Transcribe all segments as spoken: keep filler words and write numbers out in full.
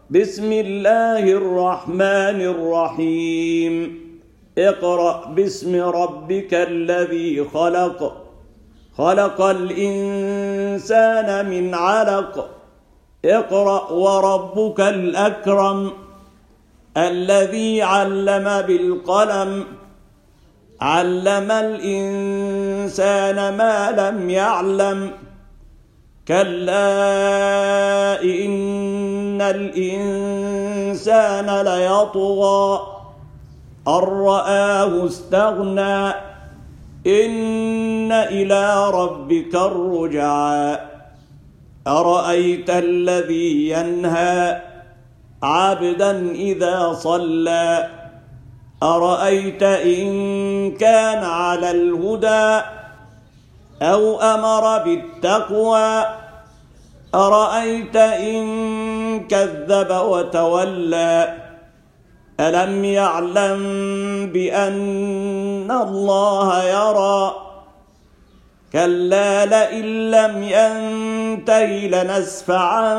بسم الله الرحمن الرحيم اقرأ باسم ربك الذي خلق خلق الإنسان من علق اقرأ وربك الأكرم الذي علم بالقلم علم الإنسان ما لم يعلم كلا إن الإنسان ليطغى أن رآه استغنى إن إلى ربك الرجعى أرأيت الذي ينهى عبدا إذا صلى أرأيت إن كان على الهدى أو أمر بالتقوى أرأيت إن كذب وتولى ألم يعلم بأن الله يرى كلا لئن لم ينته لنسفعا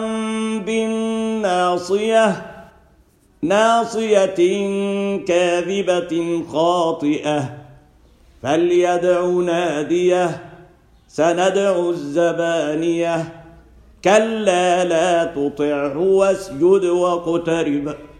بالناصية ناصية كاذبة خاطئة فليدع ناديه سندع الزبانية كلا لا تطعه واسجد واقترب